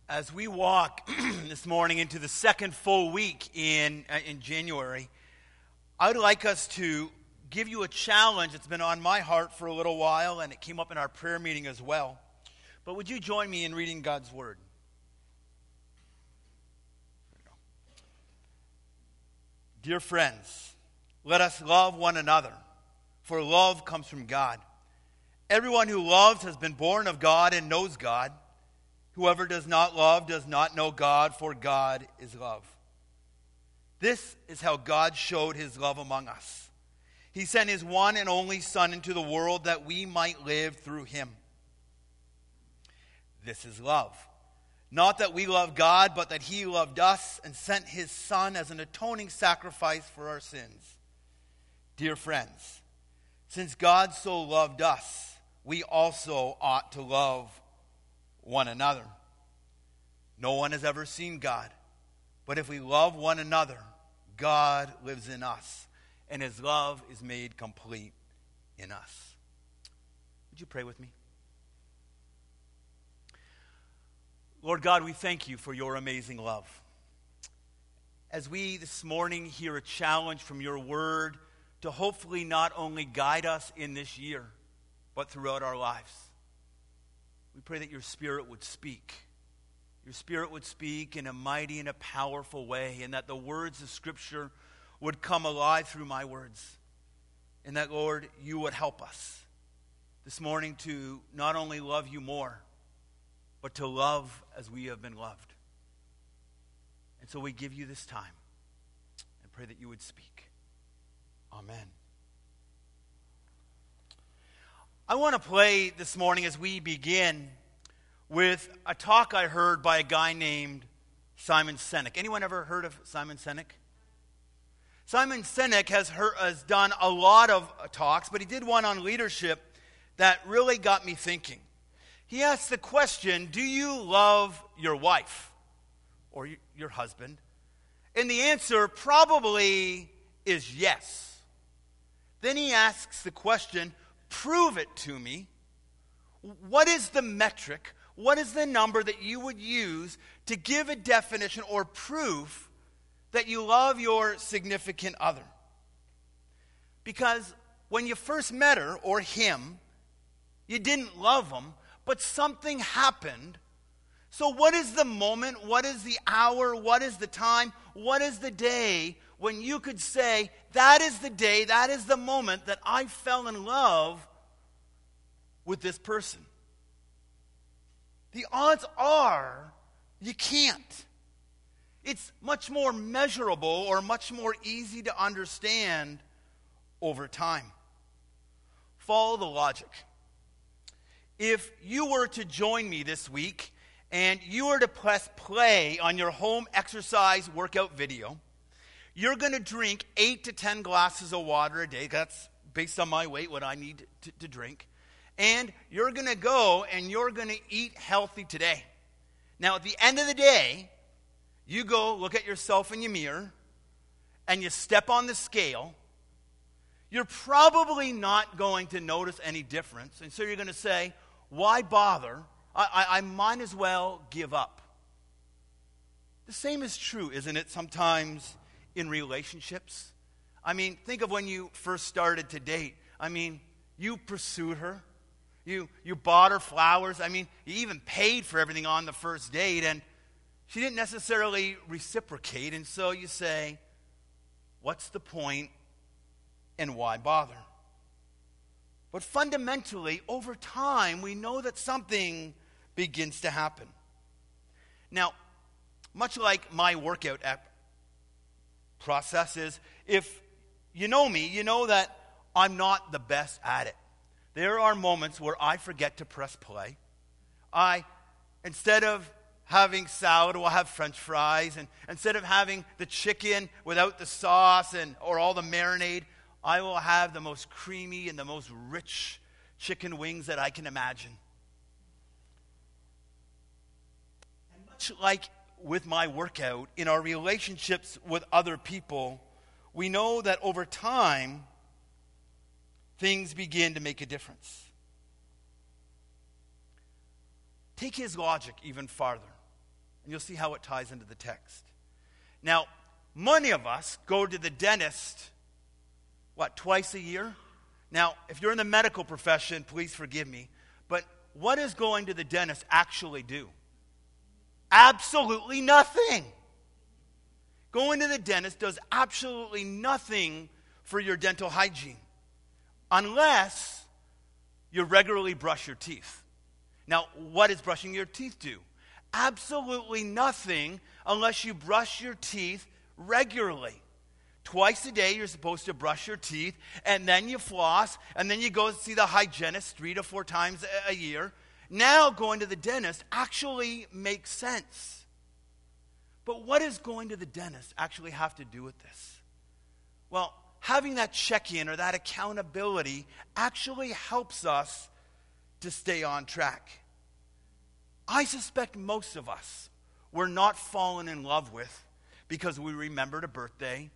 As we walk this morning into the second full week in January, I would like us to give you a challenge that's been on my heart for a little while, and it came up in our prayer meeting as well. But would you join me in reading God's Word? Dear friends, let us love one another, for love comes from God. Everyone who loves has been born of God and knows God. Whoever does not love does not know God, for God is love. This is how God showed his love among us. He sent his one and only Son into the world that we might live through him. This is love. Not that we love God, but that he loved us and sent his Son as an atoning sacrifice for our sins. Dear friends, since God so loved us, we also ought to love one another. No one has ever seen God, but if we love one another, God lives in us, and his love is made complete in us. Would you pray with me? Lord God, we thank you for your amazing love. As we this morning hear a challenge from your word to hopefully not only guide us in this year, but throughout our lives, we pray that your Spirit would speak. Your Spirit would speak in a mighty and a powerful way, and that the words of Scripture would come alive through my words. And that, Lord, you would help us this morning to not only love you more, but to love as we have been loved. And so we give you this time and pray that you would speak. Amen. I want to play this morning as we begin with a talk I heard by a guy named Simon Sinek. Anyone ever heard of Simon Sinek? Simon Sinek has done a lot of talks, but he did one on leadership that really got me thinking. He asked the question, do you love your wife or your husband? And the answer probably is yes. Then he asks the question, prove it to me. What is the metric? What is the number that you would use to give a definition or proof that you love your significant other? Because when you first met her or him, you didn't love him, but something happened. So what is the moment? What is the hour? What is the time? What is the day when you could say, that is the day, that is the moment that I fell in love with this person? The odds are you can't. It's much more measurable or much more easy to understand over time. Follow the logic. If you were to join me this week and you were to press play on your home exercise workout video, you're going to drink 8 to 10 glasses of water a day. That's based on my weight, what I need to drink. And you're going to go and you're going to eat healthy today. Now, at the end of the day, you go look at yourself in your mirror and you step on the scale. You're probably not going to notice any difference. And so you're going to say, why bother? I might as well give up. The same is true, isn't it, sometimes in relationships? I mean, think of when you first started to date. I mean, you pursued her. You bought her flowers. I mean, you even paid for everything on the first date, and she didn't necessarily reciprocate. And so you say, what's the point and why bother? But fundamentally, over time, we know that something begins to happen. Now, much like my workout process is, if you know me, you know that I'm not the best at it. There are moments where I forget to press play. Instead of having salad, we'll have French fries. And instead of having the chicken without the sauce or all the marinade, I will have the most creamy and the most rich chicken wings that I can imagine. And much like with my workout, in our relationships with other people, we know that over time, things begin to make a difference. Take his logic even farther. And you'll see how it ties into the text. Now, many of us go to the dentist, twice a year? Now, if you're in the medical profession, please forgive me, but what does going to the dentist actually do? Absolutely nothing. Going to the dentist does absolutely nothing for your dental hygiene, unless you regularly brush your teeth. Now, what does brushing your teeth do? Absolutely nothing unless you brush your teeth regularly. Twice a day, you're supposed to brush your teeth, and then you floss, and then you go see the hygienist 3 to 4 times a year. Now, going to the dentist actually makes sense. But what does going to the dentist actually have to do with this? Well, having that check-in or that accountability actually helps us to stay on track. I suspect most of us were not fallen in love with because we remembered a birthday,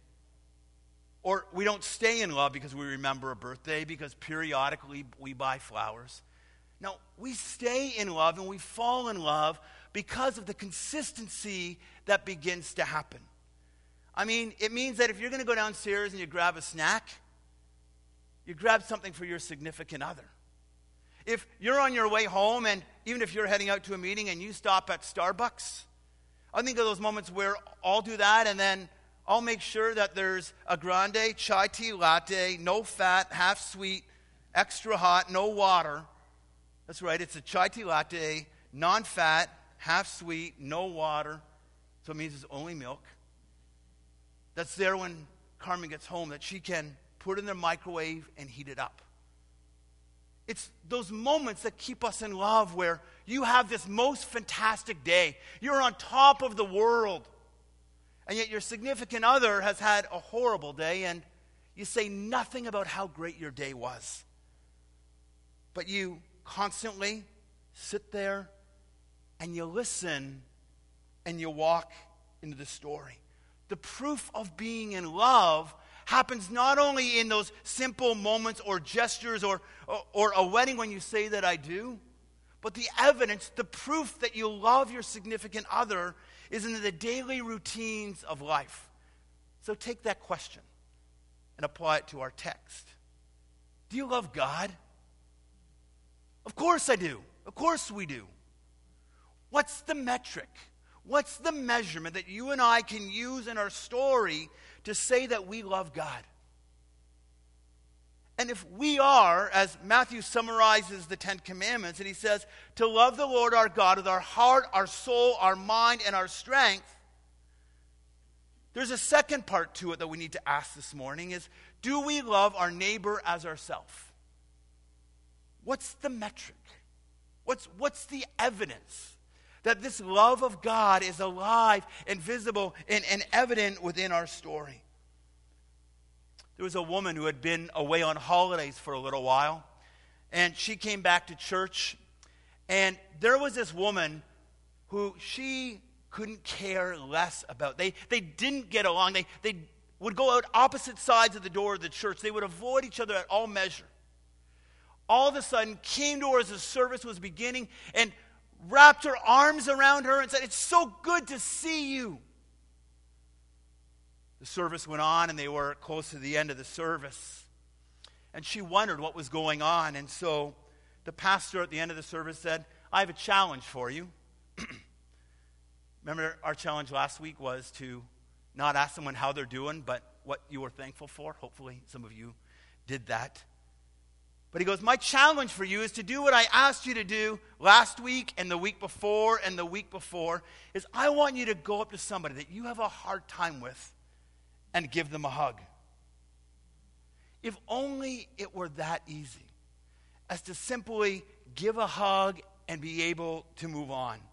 or we don't stay in love because we remember a birthday, because periodically we buy flowers. No, we stay in love and we fall in love because of the consistency that begins to happen. I mean, it means that if you're going to go downstairs and you grab a snack, you grab something for your significant other. If you're on your way home, and even if you're heading out to a meeting and you stop at Starbucks, I think of those moments where I'll do that, and then I'll make sure that there's a grande chai tea latte, no fat, half sweet, extra hot, no water. That's right, it's a chai tea latte, non-fat, half sweet, no water. So it means it's only milk. That's there when Carmen gets home, that she can put in the microwave and heat it up. It's those moments that keep us in love, where you have this most fantastic day. You're on top of the world. And yet your significant other has had a horrible day, and you say nothing about how great your day was. But you constantly sit there and you listen and you walk into the story. The proof of being in love happens not only in those simple moments or gestures or a wedding when you say that I do, but the evidence, the proof that you love your significant other is in the daily routines of life. So take that question and apply it to our text. Do you love God? Of course I do. Of course we do. What's the metric? What's the measurement that you and I can use in our story to say that we love God? And if we are, as Matthew summarizes the 10 Commandments, and he says, to love the Lord our God with our heart, our soul, our mind, and our strength, there's a second part to it that we need to ask this morning is, do we love our neighbor as ourselves? What's the metric? What's the evidence that this love of God is alive and visible and evident within our story? There was a woman who had been away on holidays for a little while, and she came back to church, and there was this woman who she couldn't care less about. They didn't get along. They would go out opposite sides of the door of the church. They would avoid each other at all measure. All of a sudden, came to her as the service was beginning and wrapped her arms around her and said, "It's so good to see you." The service went on, and they were close to the end of the service. And she wondered what was going on. And so the pastor at the end of the service said, "I have a challenge for you." Remember, our challenge last week was to not ask someone how they're doing, but what you were thankful for. Hopefully some of you did that. But he goes, "My challenge for you is to do what I asked you to do last week and the week before and the week before, is I want you to go up to somebody that you have a hard time with and give them a hug." If only it were that easy as to simply give a hug and be able to move on.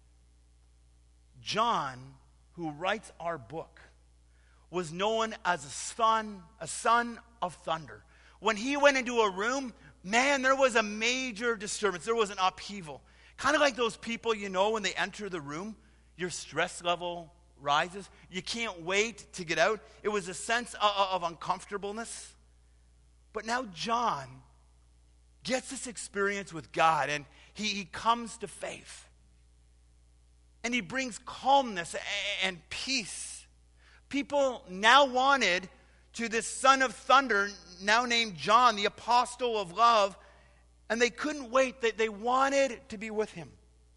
John, who writes our book, was known as a son of thunder. When he went into a room, man, there was a major disturbance. There was an upheaval. Kind of like those people, when they enter the room, your stress level rises. You can't wait to get out. It was a sense of uncomfortableness. But now John gets this experience with God, and he comes to faith. And he brings calmness and peace. People now wanted to this son of thunder, now named John, the apostle of love, and they couldn't wait. They wanted to be with him.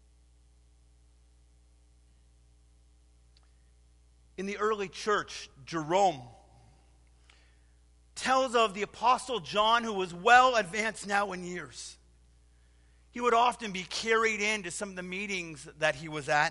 In the early church, Jerome tells of the apostle John, who was well advanced now in years. He would often be carried into some of the meetings that he was at.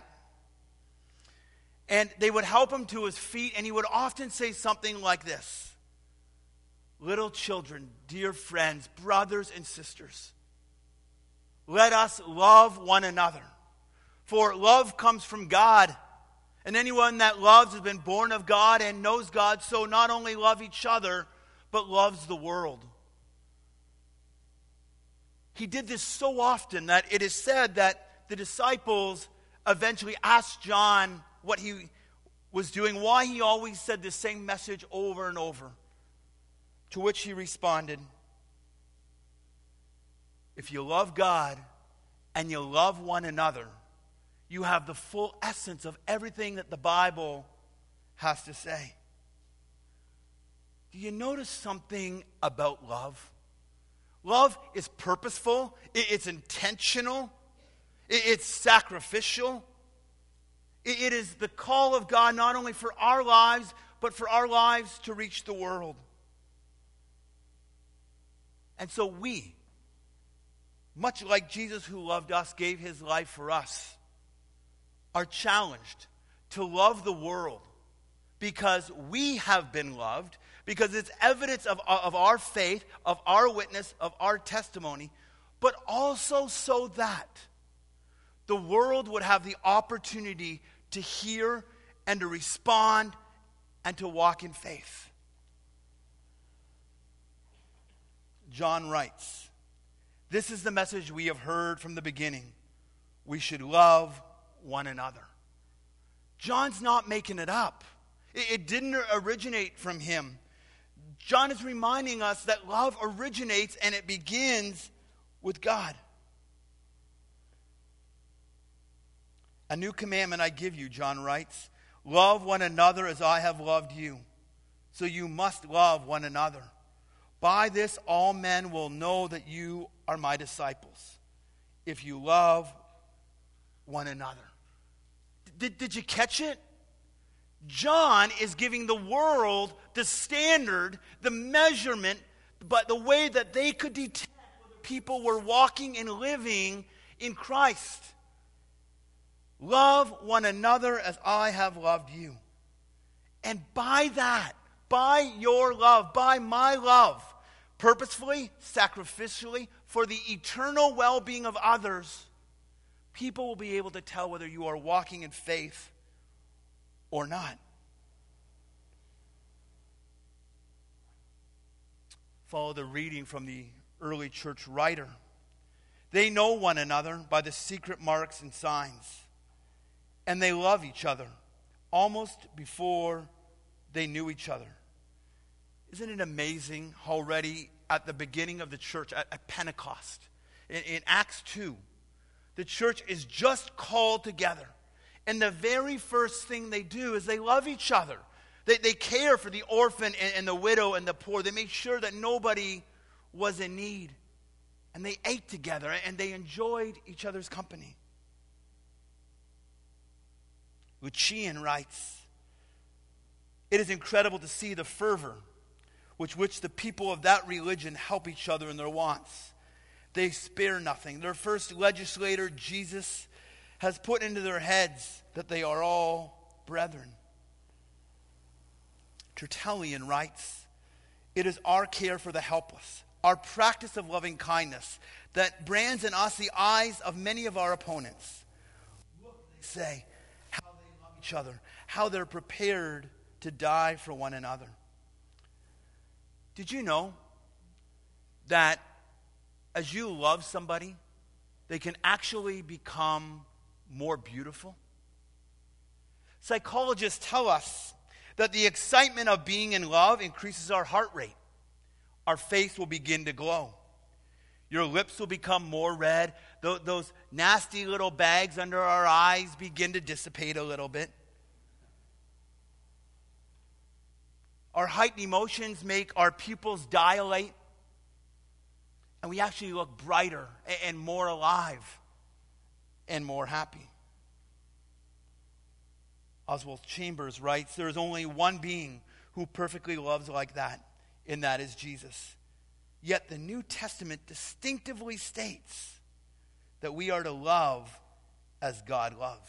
And they would help him to his feet, and he would often say something like this: "Little children, dear friends, brothers and sisters, let us love one another. For love comes from God. And anyone that loves has been born of God and knows God, so not only love each other, but loves the world." He did this so often that it is said that the disciples eventually asked John what he was doing, why he always said the same message over and over. To which he responded, "If you love God and you love one another, you have the full essence of everything that the Bible has to say." Do you notice something about love? Love is purposeful, it's intentional, it's sacrificial. It is the call of God not only for our lives, but for our lives to reach the world. And so we, much like Jesus who loved us, gave his life for us, are challenged to love the world because we have been loved, because it's evidence of our faith, of our witness, of our testimony, but also so that the world would have the opportunity to hear and to respond and to walk in faith. John writes, "This is the message we have heard from the beginning. We should love one another." John's not making it up. It didn't originate from him. John is reminding us that love originates and it begins with God. "A new commandment I give you," John writes, "love one another as I have loved you. So you must love one another. By this all men will know that you are my disciples, if you love one another." Did you catch it? John is giving the world the standard, the measurement, but the way that they could detect whether people were walking and living in Christ. Love one another as I have loved you. And by that, by your love, by my love, purposefully, sacrificially, for the eternal well-being of others, people will be able to tell whether you are walking in faith or not. Follow the reading from the early church writer. "They know one another by the secret marks and signs, and they love each other almost before they knew each other." Isn't it amazing how already at the beginning of the church, at Pentecost, in Acts 2, the church is just called together. And the very first thing they do is they love each other. They care for the orphan and the widow and the poor. They make sure that nobody was in need. And they ate together and they enjoyed each other's company. Lucian writes, "It is incredible to see the fervor with which the people of that religion help each other in their wants. They spare nothing. Their first legislator, Jesus, has put into their heads that they are all brethren." Tertullian writes, "It is our care for the helpless, our practice of loving kindness, that brands in us the eyes of many of our opponents. Look," they say, "how they love each other, how they're prepared to die for one another." Did you know that as you love somebody, they can actually become more beautiful? Psychologists tell us that the excitement of being in love increases our heart rate. Our face will begin to glow. Your lips will become more red. those nasty little bags under our eyes begin to dissipate a little bit. Our heightened emotions make our pupils dilate, and we actually look brighter and more alive and more happy. Oswald Chambers writes, there is only one being who perfectly loves like that, and that is Jesus. Yet the New Testament distinctively states that we are to love as God loves.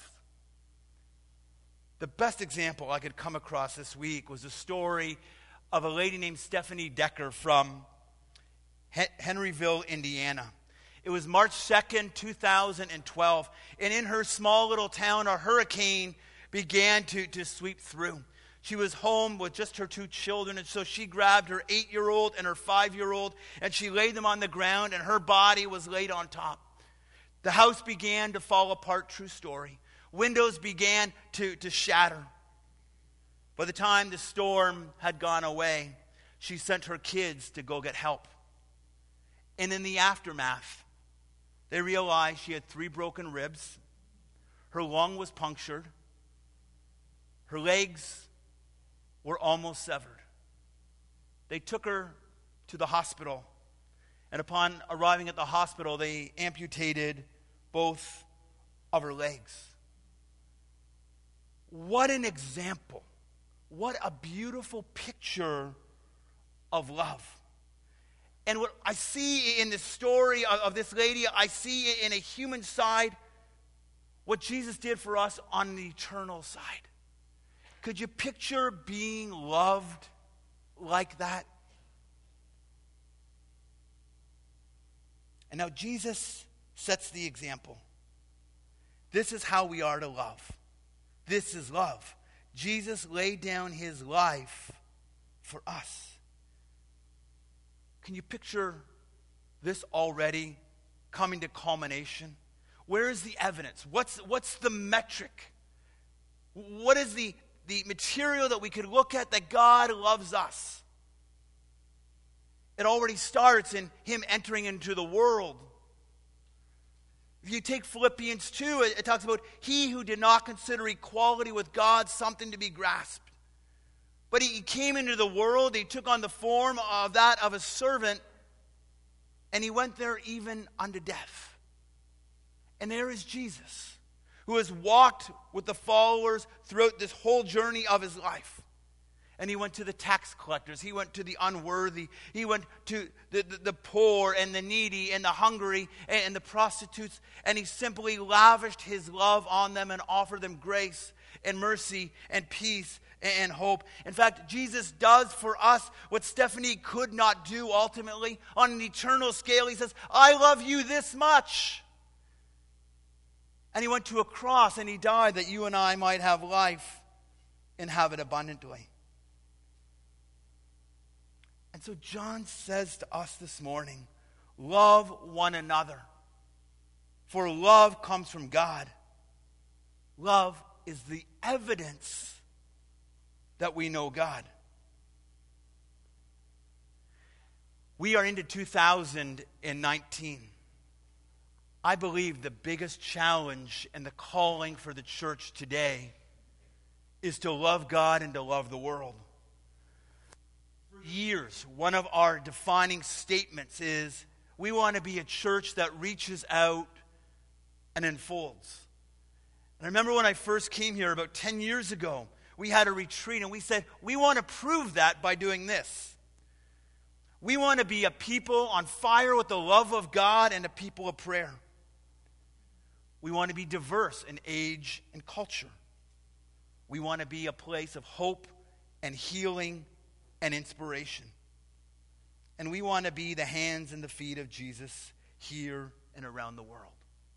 The best example I could come across this week was a story of a lady named Stephanie Decker from Henryville, Indiana. It was March 2nd, 2012, and in her small little town, a hurricane began to sweep through. She was home with just her 2 children, and so she grabbed her 8-year-old and her 5-year-old, and she laid them on the ground, and her body was laid on top. The house began to fall apart, true story. Windows began to shatter. By the time the storm had gone away, she sent her kids to go get help. And in the aftermath, they realized she had 3 broken ribs, her lung was punctured, her legs were almost severed. They took her to the hospital, and upon arriving at the hospital, they amputated both of her legs. What an example. What a beautiful picture of love. And what I see in the story of this lady, I see in a human side what Jesus did for us on an eternal side. Could you picture being loved like that? And now Jesus sets the example. This is how we are to love. This is love. Jesus laid down his life for us. Can you picture this already coming to culmination? Where is the evidence? What's the metric? What is the material that we could look at that God loves us? It already starts in him entering into the world. If you take Philippians 2, it talks about he who did not consider equality with God something to be grasped. But he came into the world, he took on the form of that of a servant, and he went there even unto death. And there is Jesus, who has walked with the followers throughout this whole journey of his life. And he went to the tax collectors, he went to the unworthy, he went to the poor and the needy and the hungry and the prostitutes, and he simply lavished his love on them and offered them grace and mercy and peace and hope. In fact, Jesus does for us what Stephanie could not do ultimately. On an eternal scale, he says, I love you this much. And he went to a cross and he died that you and I might have life and have it abundantly. And so John says to us this morning, love one another, for love comes from God. Love is the evidence that we know God. We are into 2019. I believe the biggest challenge and the calling for the church today is to love God and to love the world. For years, one of our defining statements is we want to be a church that reaches out and unfolds. And I remember when I first came here about 10 years ago, we had a retreat and we said, we want to prove that by doing this. We want to be a people on fire with the love of God and a people of prayer. We want to be diverse in age and culture. We want to be a place of hope and healing and inspiration. And we want to be the hands and the feet of Jesus here and around the world.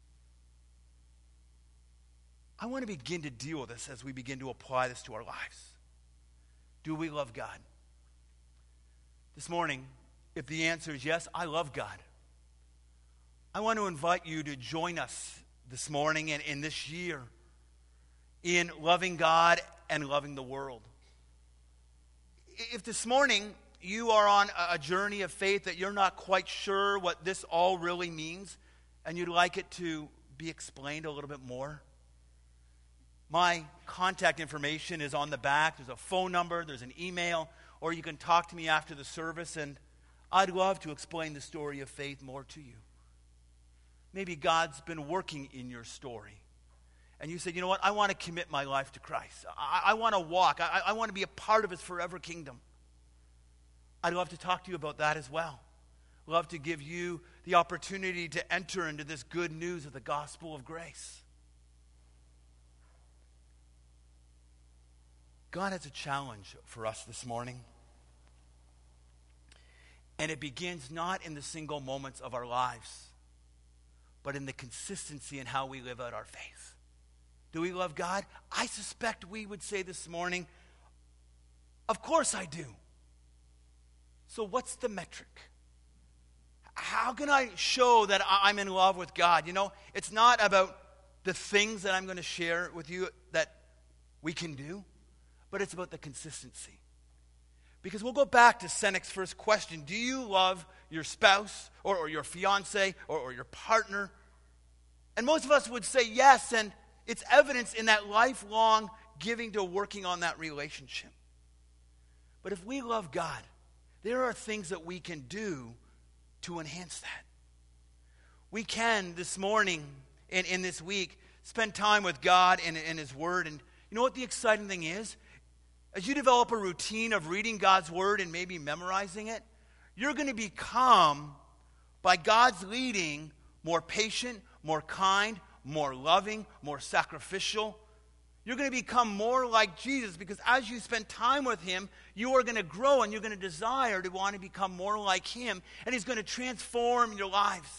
I want to begin to deal with this as we begin to apply this to our lives. Do we love God? This morning, if the answer is yes, I love God, I want to invite you to join us this morning and in this year in loving God and loving the world. If this morning you are on a journey of faith that you're not quite sure what this all really means, and you'd like it to be explained a little bit more, my contact information is on the back. There's a phone number, there's an email, or you can talk to me after the service, and I'd love to explain the story of faith more to you. Maybe God's been working in your story, and you said, you know what, I want to commit my life to Christ. I want to walk. I want to be a part of his forever kingdom. I'd love to talk to you about that as well. Love to give you the opportunity to enter into this good news of the gospel of grace. God has a challenge for us this morning. And it begins not in the single moments of our lives, but in the consistency in how we live out our faith. Do we love God? I suspect we would say this morning, of course I do. So what's the metric? How can I show that I'm in love with God? You know, it's not about the things that I'm going to share with you that we can do, but it's about the consistency. Because we'll go back to Senec's first question. Do you love your spouse or your fiance or your partner? And most of us would say yes, and it's evidence in that lifelong giving to working on that relationship. But if we love God, there are things that we can do to enhance that. We can, this morning and in this week, spend time with God and his word. And you know what the exciting thing is? As you develop a routine of reading God's word and maybe memorizing it, you're going to become, by God's leading, more patient, more kind, more loving, more sacrificial. You're going to become more like Jesus, because as you spend time with him, you are going to grow and you're going to desire to want to become more like him, and he's going to transform your lives.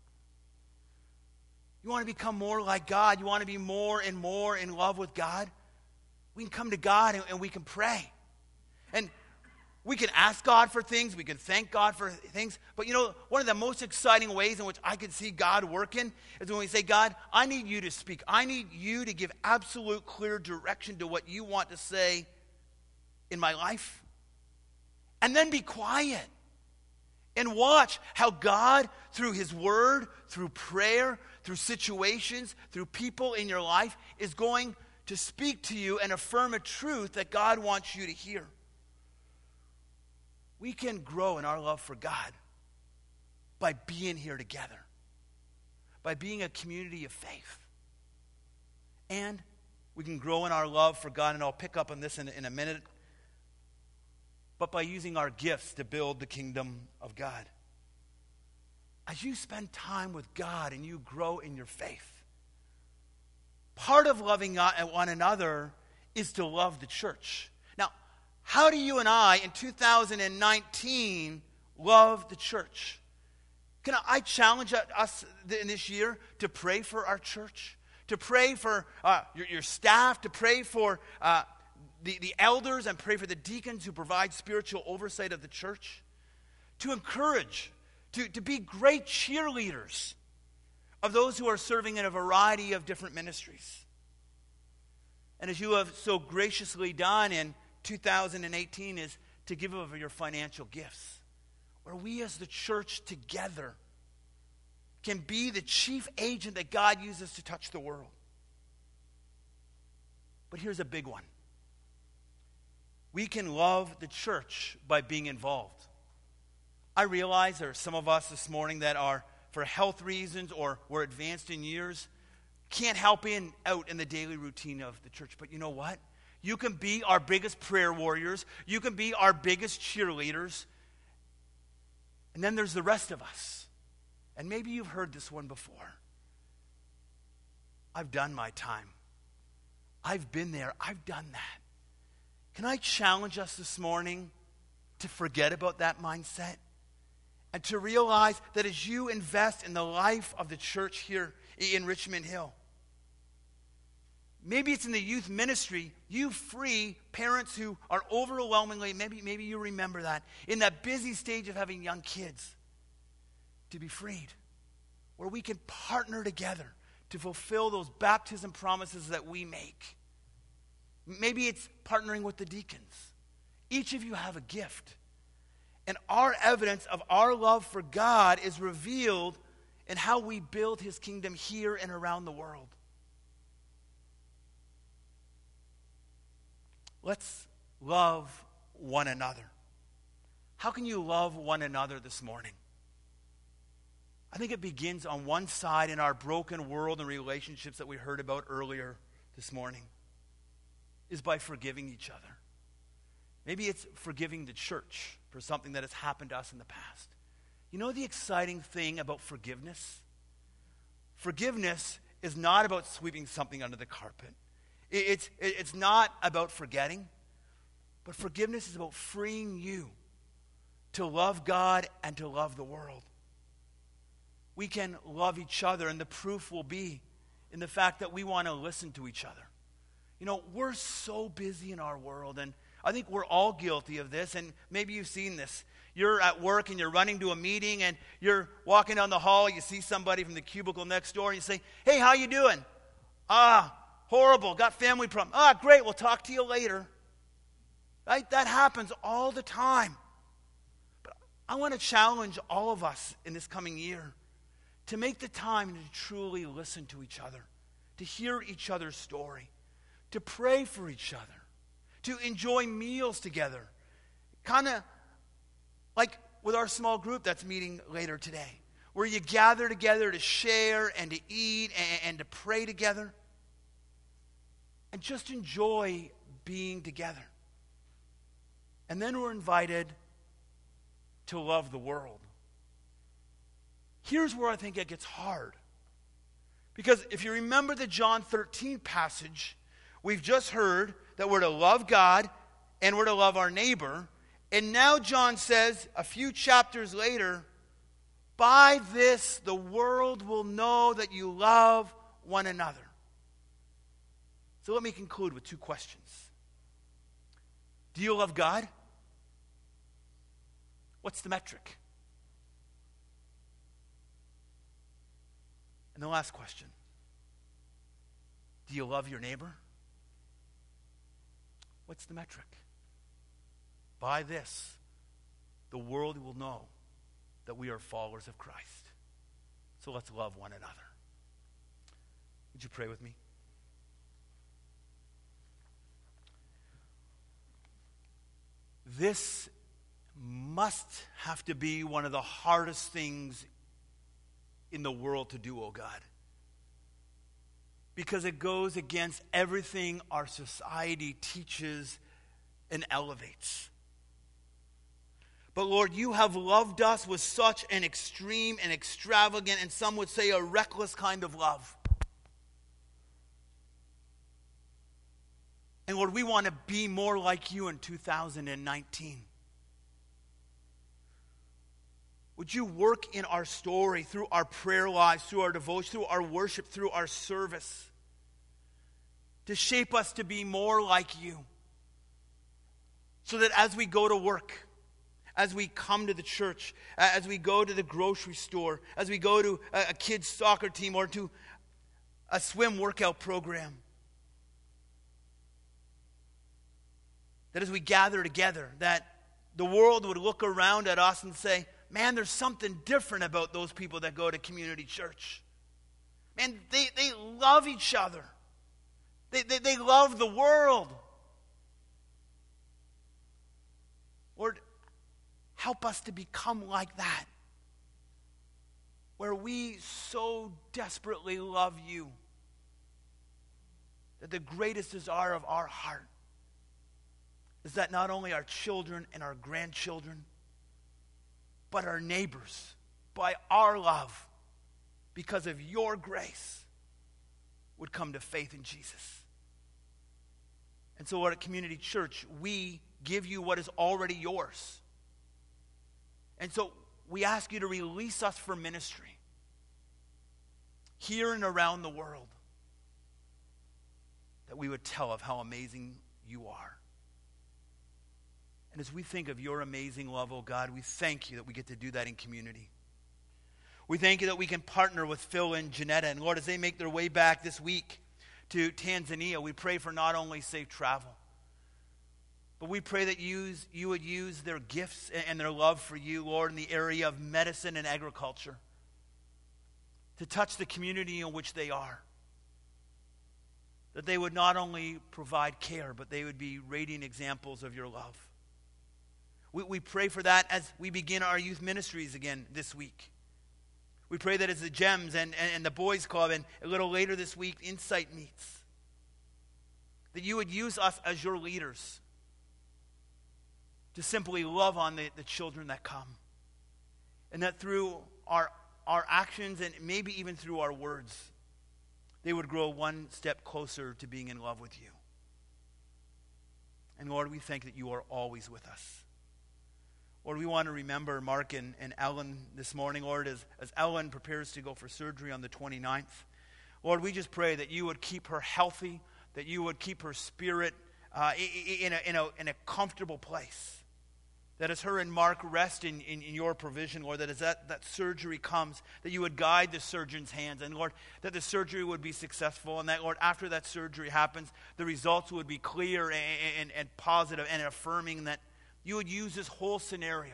You want to become more like God. You want to be more and more in love with God. We can come to God and we can pray. And we can ask God for things. We can thank God for things. But you know, one of the most exciting ways in which I can see God working is when we say, God, I need you to speak. I need you to give absolute clear direction to what you want to say in my life. And then be quiet and watch how God, through his word, through prayer, through situations, through people in your life, is going to speak to you and affirm a truth that God wants you to hear. We can grow in our love for God by being here together, by being a community of faith. And we can grow in our love for God, and I'll pick up on this in a minute, but by using our gifts to build the kingdom of God. As you spend time with God and you grow in your faith, part of loving one another is to love the church. Now, how do you and I in 2019 love the church? Can I challenge us in this year to pray for our church, to pray for your staff, to pray for the elders, and pray for the deacons who provide spiritual oversight of the church, to encourage, to be great cheerleaders of those who are serving in a variety of different ministries. And as you have so graciously done in 2018, is to give of your financial gifts, where we as the church together can be the chief agent that God uses to touch the world. But here's a big one. We can love the church by being involved. I realize there are some of us this morning that are, for health reasons or we're advanced in years, can't help out in the daily routine of the church. But you know what? You can be our biggest prayer warriors. You can be our biggest cheerleaders. And then there's the rest of us. And maybe you've heard this one before. I've done my time. I've been there. I've done that. Can I challenge us this morning to forget about that mindset and to realize that as you invest in the life of the church here in Richmond Hill, maybe it's in the youth ministry, you free parents who are overwhelmingly, maybe you remember that, in that busy stage of having young kids, to be freed, where we can partner together to fulfill those baptism promises that we make. Maybe it's partnering with the deacons. Each of you have a gift. And our evidence of our love for God is revealed and how we build his kingdom here and around the world. Let's love one another. How can you love one another this morning? I think it begins on one side in our broken world and relationships that we heard about earlier this morning, is by forgiving each other. Maybe it's forgiving the church for something that has happened to us in the past. You know the exciting thing about forgiveness? Forgiveness is not about sweeping something under the carpet. It's not about forgetting, but forgiveness is about freeing you to love God and to love the world. We can love each other, and the proof will be in the fact that we want to listen to each other. You know, we're so busy in our world, and I think we're all guilty of this, and maybe you've seen this. You're at work and you're running to a meeting, and you're walking down the hall, you see somebody from the cubicle next door, and you say, "Hey, how you doing?" Horrible, got family problem. Great, we'll talk to you later. Right? That happens all the time. But I want to challenge all of us in this coming year to make the time to truly listen to each other, to hear each other's story, to pray for each other, to enjoy meals together. Kind of like with our small group that's meeting later today, where you gather together to share and to eat and to pray together. And just enjoy being together. And then we're invited to love the world. Here's where I think it gets hard. Because if you remember the John 13 passage, we've just heard that we're to love God and we're to love our neighbor. And now John says, a few chapters later, by this the world will know that you love one another. So let me conclude with two questions. Do you love God? What's the metric? And the last question. Do you love your neighbor? What's the metric? By this, the world will know that we are followers of Christ. So let's love one another. Would you pray with me? This must have to be one of the hardest things in the world to do, oh God. Because it goes against everything our society teaches and elevates. But Lord, you have loved us with such an extreme and extravagant, and some would say a reckless kind of love. And Lord, we want to be more like you in 2019. Would you work in our story, through our prayer lives, through our devotion, through our worship, through our service, to shape us to be more like you. So that as we go to work, as we come to the church, as we go to the grocery store, as we go to a kid's soccer team or to a swim workout program, that as we gather together, that the world would look around at us and say, man, there's something different about those people that go to community church. Man, they love each other. They love the world. Lord, help us to become like that, where we so desperately love you that the greatest desire of our heart is that not only our children and our grandchildren, but our neighbors, by our love, because of your grace, would come to faith in Jesus. And so Lord, at Community Church, we give you what is already yours. And so we ask you to release us for ministry here and around the world, that we would tell of how amazing you are. And as we think of your amazing love, oh God, we thank you that we get to do that in community. We thank you that we can partner with Phil and Janetta. And Lord, as they make their way back this week to Tanzania, we pray for not only safe travel, but we pray that you would use their gifts and their love for you, Lord, in the area of medicine and agriculture. to touch the community in which they are. That they would not only provide care, but they would be radiant examples of your love. We pray for that as we begin our youth ministries again this week. We pray that as the GEMS and the Boys Club, and a little later this week, Insight meets, that you would use us as your leaders to simply love on the children that come. And that through our actions and maybe even through our words, they would grow one step closer to being in love with you. And Lord, we thank that you are always with us. Lord, we want to remember Mark and Ellen this morning, Lord, as Ellen prepares to go for surgery on the 29th. Lord, we just pray that you would keep her healthy, that you would keep her spirit in a comfortable place. That as her and Mark rest in your provision, Lord, that as that surgery comes, that you would guide the surgeon's hands. And Lord, that the surgery would be successful. And that, Lord, after that surgery happens, the results would be clear and positive and affirming, that you would use this whole scenario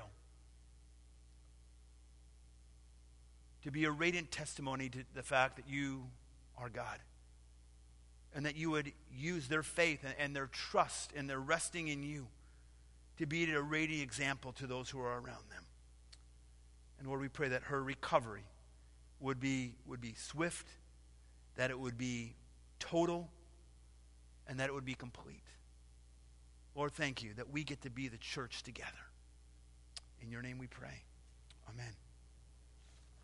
to be a radiant testimony to the fact that you are God. And that you would use their faith and their trust and their resting in you to be a radiant example to those who are around them. And Lord, we pray that her recovery would be swift, that it would be total, and that it would be complete. Lord, thank you that we get to be the church together. In your name we pray. Amen.